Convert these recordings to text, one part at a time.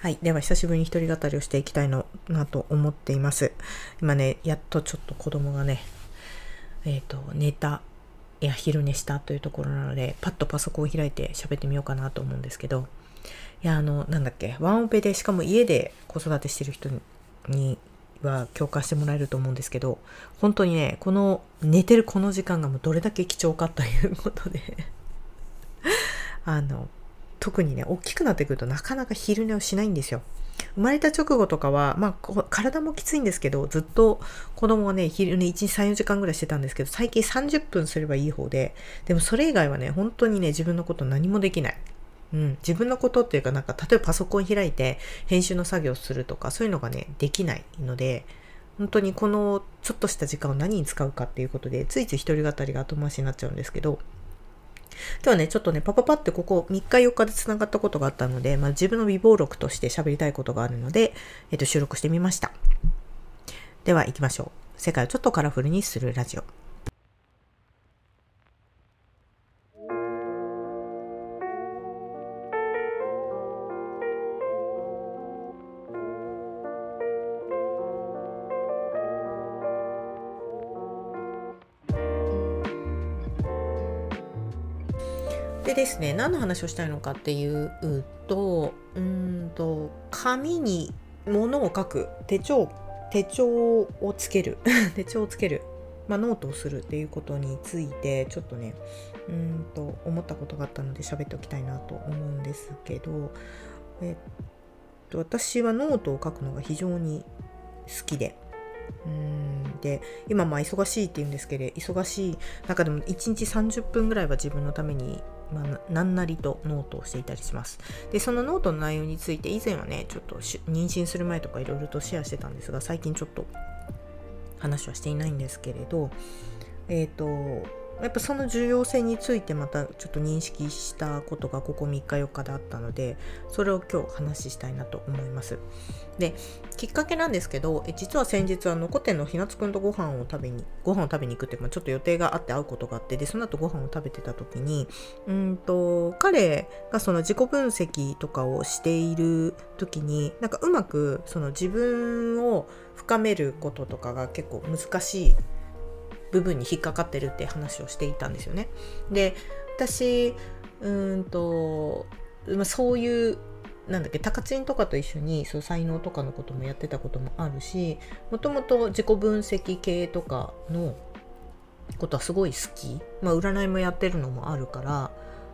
はい。では、久しぶりに一人語りをしていきたいなと思っています。今ね、やっとちょっと子供がね、寝た、昼寝したというところなので、パッとパソコンを開いて喋ってみようかなと思うんですけど、なんだっけ、ワンオペで、しかも家で子育てしてる人には共感してもらえると思うんですけど、本当にね、この寝てるこの時間がもうどれだけ貴重かということで、特にね、大きくなってくるとなかなか昼寝をしないんですよ。生まれた直後とかは、体もきついんですけど、ずっと子供はね、昼寝1日3、4時間ぐらいしてたんですけど、最近30分すればいい方で、でもそれ以外はね、本当にね、自分のこと何もできない。自分のことっていうか、例えばパソコン開いて編集の作業するとか、そういうのがね、できないので、本当にこのちょっとした時間を何に使うかっていうことで、ついつい一人語りが後回しになっちゃうんですけど、今日はね、ちょっとね、パパパってここ3日4日で繋がったことがあったので、自分の備忘録として喋りたいことがあるので、収録してみました。では行きましょう。世界をちょっとカラフルにするラジオ。でですね、何の話をしたいのかっていうと、紙に物を書く、手帳をつける、手帳をつける、ノートをするっていうことについて、ちょっとね、思ったことがあったので喋っておきたいなと思うんですけど、私はノートを書くのが非常に好きで、で今忙しいって言うんですけど、忙しい中でも1日30分ぐらいは自分のために、何なりとノートをしていたりします。でそのノートの内容について以前はね、ちょっと妊娠する前とかいろいろとシェアしてたんですが、最近ちょっと話はしていないんですけれど、やっぱその重要性についてまたちょっと認識したことがここ3日4日であったので、それを今日話したいなと思います。で、きっかけなんですけど、実は先日コテのひなつくんとご飯を食べに行くっていうか、ちょっと予定があって会うことがあって、でその後ご飯を食べてた時に、彼がその自己分析とかをしている時に、うまくその自分を深めることとかが結構難しい部分に引っかかってるって話をしていたんですよね。で、私そういうタカチンとかと一緒にそう才能とかのこともやってたこともあるし、もともと自己分析系とかのことはすごい好き、占いもやってるのもあるから、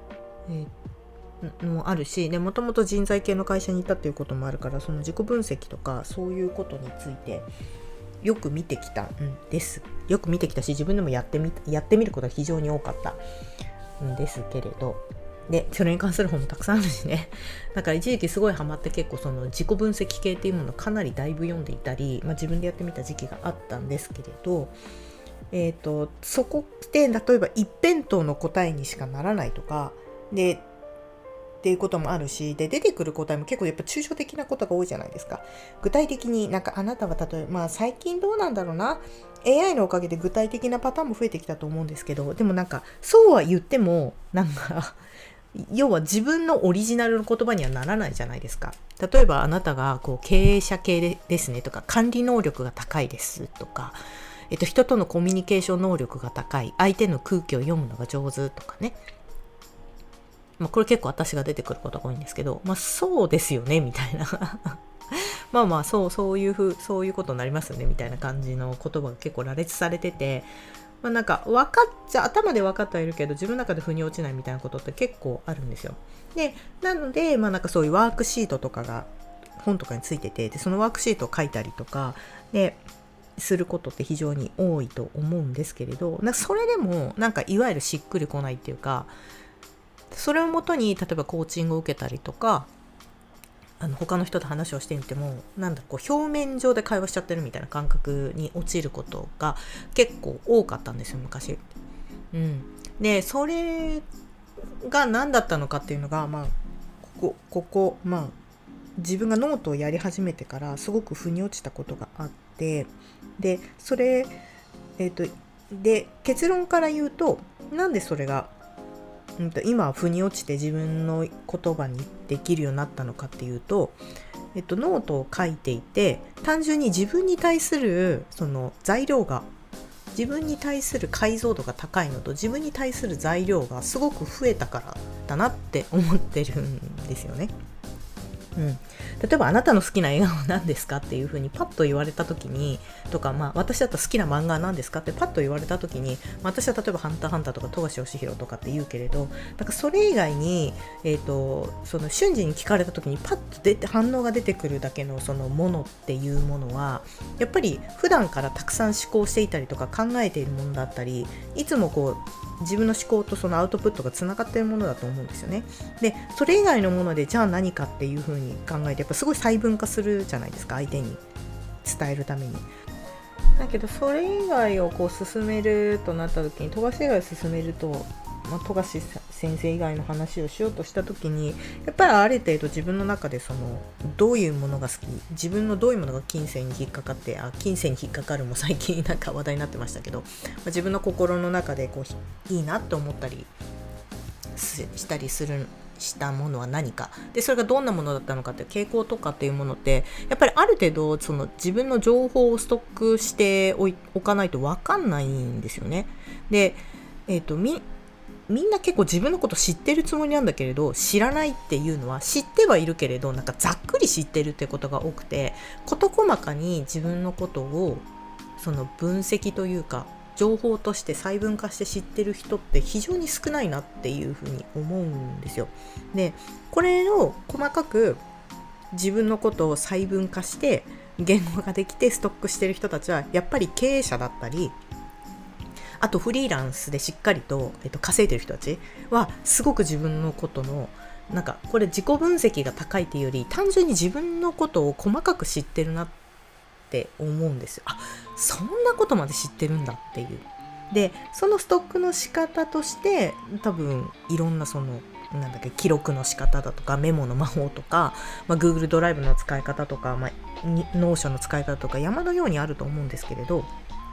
もあるし、でもともと人材系の会社にいたっていうこともあるから、その自己分析とかそういうことについてよく見てきたんです。よく見てきたし、自分でもやってみることが非常に多かったんですけれど、でそれに関する本もたくさんあるしね。だから一時期すごいハマって、結構その自己分析系っていうものをかなりだいぶ読んでいたり、自分でやってみた時期があったんですけれど、そこで例えば一辺倒の答えにしかならないとかでっていうこともあるし、で出てくる答えも結構やっぱ抽象的なことが多いじゃないですか。具体的にあなたは例えば、最近どうなんだろうな、 AI のおかげで具体的なパターンも増えてきたと思うんですけど、でもそうは言っても要は自分のオリジナルの言葉にはならないじゃないですか。例えばあなたが経営者系ですねとか、管理能力が高いですとか、人とのコミュニケーション能力が高い、相手の空気を読むのが上手とかね、これ結構私が出てくることが多いんですけど、そうですよねみたいなそういうことになりますよねみたいな感じの言葉が結構羅列されてて、頭で分かってはいるけど自分の中で腑に落ちないみたいなことって結構あるんですよ。でなのでそういうワークシートとかが本とかについてて、でそのワークシートを書いたりとかですることって非常に多いと思うんですけれど、それでもいわゆるしっくりこないっていうか、それをもとに例えばコーチングを受けたりとか、他の人と話をしてみても表面上で会話しちゃってるみたいな感覚に陥ることが結構多かったんですよ、昔。でそれが何だったのかっていうのが、自分がノートをやり始めてからすごく腑に落ちたことがあって、でそれで結論から言うと、なんでそれが今は腑に落ちて自分の言葉にできるようになったのかっていうと、 ノートを書いていて、単純に自分に対するその材料が、自分に対する解像度が高いのと自分に対する材料がすごく増えたからだなって思ってるんですよね。例えばあなたの好きな映画は何ですかっていう風にパッと言われた時にとか、私だったら好きな漫画は何ですかってパッと言われた時に、私は例えばハンターハンターとか富樫義弘とかって言うけれど、なんかそれ以外に、その瞬時に聞かれた時にパッと出て反応が出てくるだけのそのものっていうものはやっぱり普段からたくさん思考していたりとか考えているものだったり、いつもこう自分の思考とそのアウトプットがつながっているものだと思うんですよね。でそれ以外のものでじゃあ何かっていう風に考えて、やっぱすごい細分化するじゃないですか、相手に伝えるために。だけどそれ以外をこう進めるとなった時に、富樫以外を進めると、富樫先生以外の話をしようとした時に、やっぱりある程度自分の中でそのどういうものが好き、自分のどういうものが金銭に引っかかって、金銭に引っかかるも最近なんか話題になってましたけど、自分の心の中でこういいなって思ったりしたりしたものは何かで、それがどんなものだったのかって傾向とかっていうものってやっぱりある程度その自分の情報をストックしておかないと分かんないんですよね。で、みんな結構自分のこと知ってるつもりなんだけれど、知らないっていうのは知ってはいるけれど、なんかざっくり知ってるってことが多くて、事細かに自分のことをその分析というか情報として細分化して知ってる人って非常に少ないなっていうふうに思うんですよ。でこれを細かく自分のことを細分化して言語ができてストックしてる人たちはやっぱり経営者だったり、あとフリーランスでしっかりと、稼いでる人たちはすごく自分のことのなんかこれ自己分析が高いっていうより、単純に自分のことを細かく知ってるなって思うんですよ。そんなことまで知ってるんだっていう。でそのストックの仕方として多分いろんなその記録の仕方だとかメモの魔法とか、Google ドライブの使い方とか、ノーションの使い方とか山のようにあると思うんですけれど、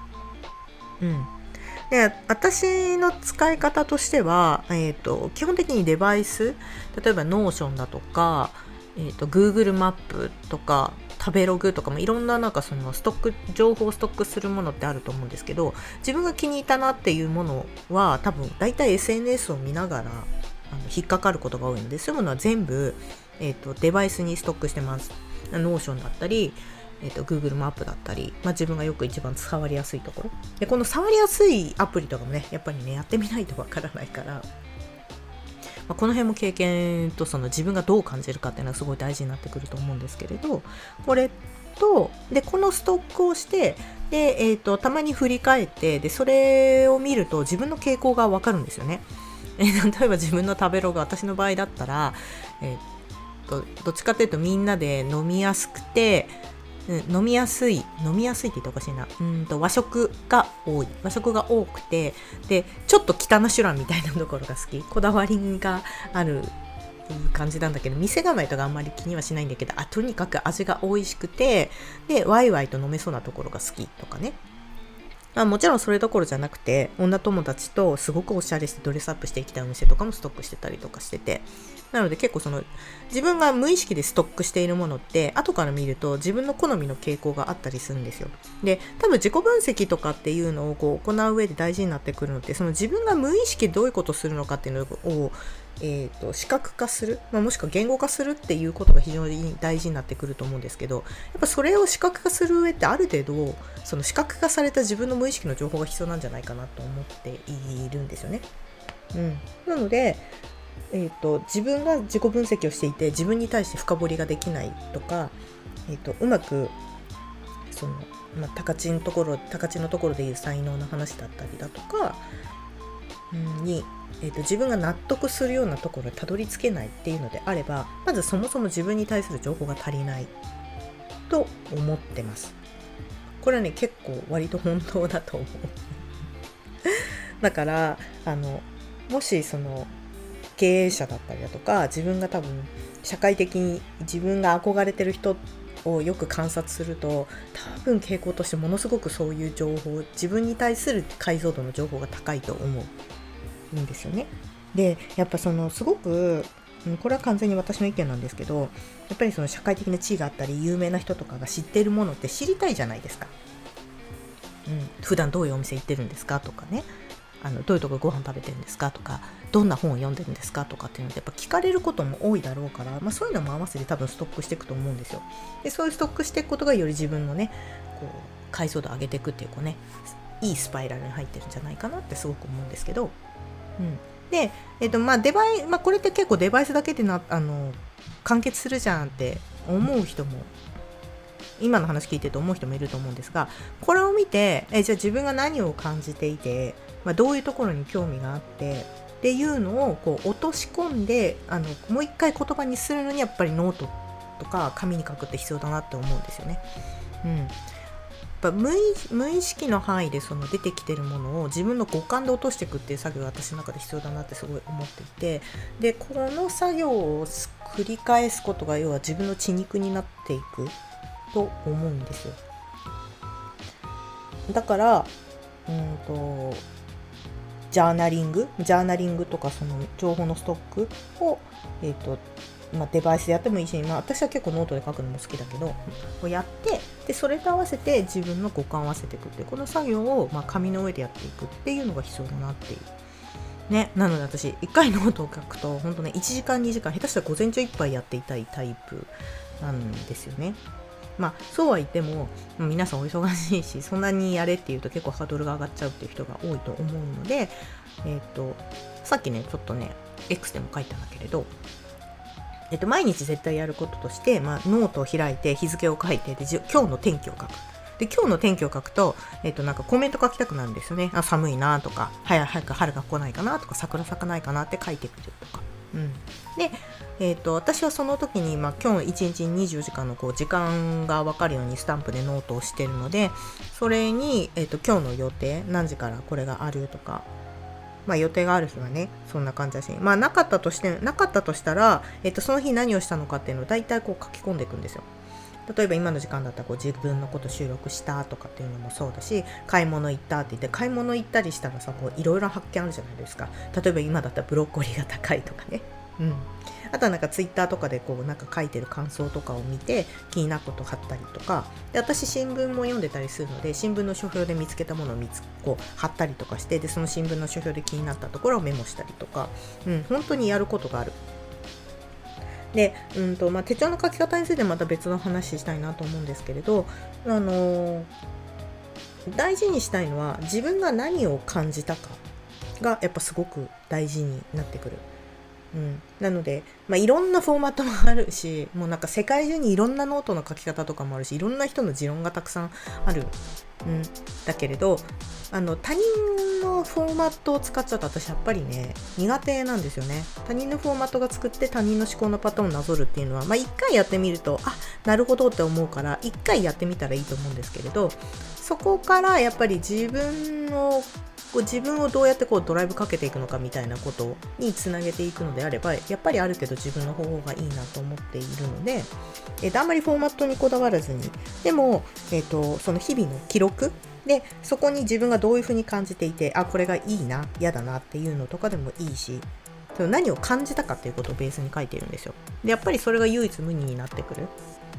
で私の使い方としては、基本的にデバイス、例えばノーションだとか、Google マップとか食べログとかもいろんなその情報をストックするものってあると思うんですけど、自分が気に入ったなっていうものは多分大体 SNS を見ながら引っかかることが多いので、そういうものは全部、デバイスにストックしてます。ノーションだったりGoogle マップだったり、自分がよく一番触りやすいところで、この触りやすいアプリとかもねやっぱりねやってみないとわからないから、この辺も経験とその自分がどう感じるかっていうのはすごい大事になってくると思うんですけれど、これとでこのストックをしてで、たまに振り返ってでそれを見ると自分の傾向がわかるんですよね。例えば自分の食べログ、私の場合だったら、どっちかというとみんなで飲みやすくて飲みやすいって言っておかしいな、和食が多くて、でちょっと汚シュランみたいなところが好き、こだわりがある感じなんだけど、店構えとかあんまり気にはしないんだけど、とにかく味が美味しくてでワイワイと飲めそうなところが好きとかね。もちろんそれどころじゃなくて、女友達とすごくおしゃれしてドレスアップしていきたいお店とかもストックしてたりとかしてて、なので結構その自分が無意識でストックしているものって後から見ると自分の好みの傾向があったりするんですよ。で多分自己分析とかっていうのをこう行う上で大事になってくるのって、その自分が無意識でどういうことをするのかっていうのを視覚化する、もしくは言語化するっていうことが非常に大事になってくると思うんですけど、やっぱそれを視覚化する上ってある程度その視覚化された自分の無意識の情報が必要なんじゃないかなと思っているんですよね。なので、自分が自己分析をしていて自分に対して深掘りができないとか、うまくその、高知のところでいう才能の話だったりだとか、に自分が納得するようなところにたどり着けないっていうのであれば、まずそもそも自分に対する情報が足りないと思ってます。これはね結構割と本当だと思うだからもしその経営者だったりだとか、自分が多分社会的に自分が憧れてる人をよく観察すると、多分傾向としてものすごくそういう情報、自分に対する解像度の情報が高いと思うんですよね。でやっぱそのすごくこれは完全に私の意見なんですけど、やっぱりその社会的な地位があったり有名な人とかが知っているものって知りたいじゃないですか。普段どういうお店行ってるんですかとかね、どういうところご飯食べてるんですかとか、どんな本を読んでるんですかとかっていうのってやっぱ聞かれることも多いだろうから、そういうのも合わせて多分ストックしていくと思うんですよ。でそういうストックしていくことがより自分のねこう解像度を上げていくっていういいスパイラルに入ってるんじゃないかなってすごく思うんですけど、で、これって結構デバイスだけで完結するじゃんって思う人も今の話聞いてると思う人もいると思うんですが、これを見てじゃあ自分が何を感じていて、どういうところに興味があってっていうのをこう落とし込んでもう一回言葉にするのにやっぱりノートとか紙に書くって必要だなって思うんですよね。やっぱ無意識の範囲でその出てきてるものを自分の五感で落としていくっていう作業が私の中で必要だなってすごい思っていて、でこの作業を繰り返すことが要は自分の血肉になっていくと思うんですよ。だからジャーナリングとかその情報のストックをデバイスでやってもいいし、私は結構ノートで書くのも好きだけどやって、でそれと合わせて自分の五感を合わせていくっていうこの作業を紙の上でやっていくっていうのが必要だなっていうね。なので私1回ノートを書くと本当ね1時間2時間下手したら午前中いっぱいやっていたいタイプなんですよね。そうは言っても皆さんお忙しいし、そんなにやれっていうと結構ハードルが上がっちゃうっていう人が多いと思うので、さっきねちょっとね X でも書いたんだけれど、毎日絶対やることとして、ノートを開いて日付を書いて、で今日の天気を書く。で今日の天気を書くと、なんかコメント書きたくなるんですよね。寒いなとか、早く春が来ないかなとか、桜咲かないかなって書いてくるとか。で、私はその時に、今日の1日24時間の時間が分かるようにスタンプでノートをしてるので、それに、今日の予定、何時からこれがあるとか、予定がある日はねそんな感じだし、なかったとしたら、その日何をしたのかっていうのを大体書き込んでいくんですよ。例えば今の時間だったら自分のこと収録したとかっていうのもそうだし、買い物行ったって言って買い物行ったりしたらさ、いろいろ発見あるじゃないですか。例えば今だったらブロッコリーが高いとかね、あとはなんかツイッターとかでなんか書いてる感想とかを見て気になることを貼ったりとかで、私新聞も読んでたりするので新聞の書評で見つけたものを貼ったりとかして、でその新聞の書評で気になったところをメモしたりとか、本当にやることがある。で、手帳の書き方についてまた別の話したいなと思うんですけれど、大事にしたいのは自分が何を感じたかがやっぱすごく大事になってくる。なので、いろんなフォーマットもあるし、もうなんか世界中にいろんなノートの書き方とかもあるし、いろんな人の持論がたくさんある、だけれど他人のフォーマットを使っちゃうと私やっぱりね苦手なんですよね。他人のフォーマットが作って他人の思考のパターンをなぞるっていうのは一回やってみるとなるほどって思うから一回やってみたらいいと思うんですけれど、そこからやっぱり自分をどうやってドライブかけていくのかみたいなことにつなげていくのであれば、やっぱりある程度自分の方法がいいなと思っているので、あんまりフォーマットにこだわらずに、でも、その日々の記録でそこに自分がどういうふうに感じていて、これがいいな嫌だなっていうのとかでもいいし、何を感じたかっていうことをベースに書いているんですよ。でやっぱりそれが唯一無二になってくる。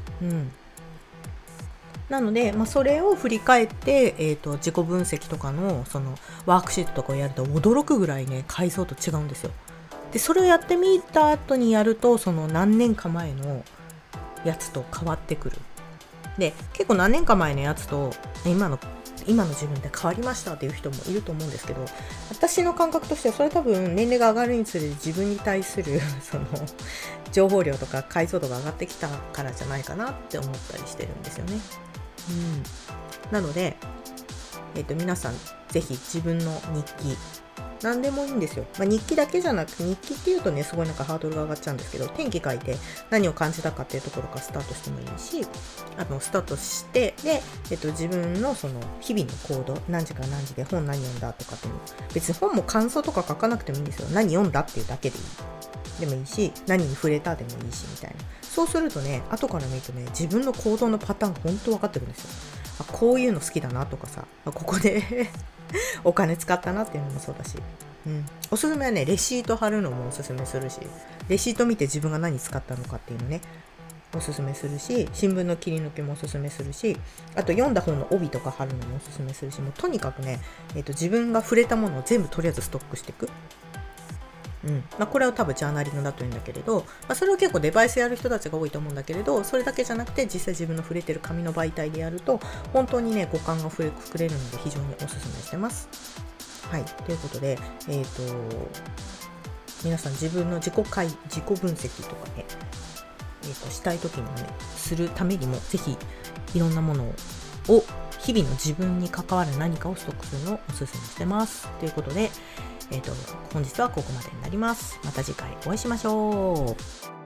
なので、それを振り返って、自己分析とかのそのワークシートとかをやると驚くぐらいね解像度違うんですよ。でそれをやってみた後にやるとその何年か前のやつと変わってくる。で結構何年か前のやつと今の自分で変わりましたっていう人もいると思うんですけど、私の感覚としてはそれ多分年齢が上がるにつれて自分に対するその情報量とか解像度が上がってきたからじゃないかなって思ったりしてるんですよね。なので、皆さんぜひ自分の日記何でもいいんですよ。日記だけじゃなくて、日記っていうとねすごいなんかハードルが上がっちゃうんですけど、天気書いて何を感じたかっていうところからスタートしてもいいし、スタートしてで、自分のその日々の行動、何時から何時で本何読んだとかっていうの、別に本も感想とか書かなくてもいいんですよ。何読んだっていうだけでいい。 でもいいし、何に触れたでもいいしみたいな。そうするとね、後から見るとね、自分の行動のパターンが本当分かってくるんですよ。あ、こういうの好きだなとかさ、ここでお金使ったなっていうのもそうだし、おすすめはね、レシート貼るのもおすすめするし、レシート見て自分が何使ったのかっていうのね、おすすめするし、新聞の切り抜きもおすすめするし、あと読んだ本の帯とか貼るのもおすすめするし、もうとにかくね、自分が触れたものを全部とりあえずストックしていく。これを多分ジャーナリングだというんだけれど、それを結構デバイスやる人たちが多いと思うんだけれど、それだけじゃなくて実際自分の触れてる紙の媒体でやると本当にね、五感が膨れるので非常におすすめしてます。はい、ということで、皆さん自分の自己分析とかね、したい時にもね、するためにもぜひいろんなものを日々の自分に関わる何かをストックするのをおすすめしてます。ということで、本日はここまでになります。また次回お会いしましょう。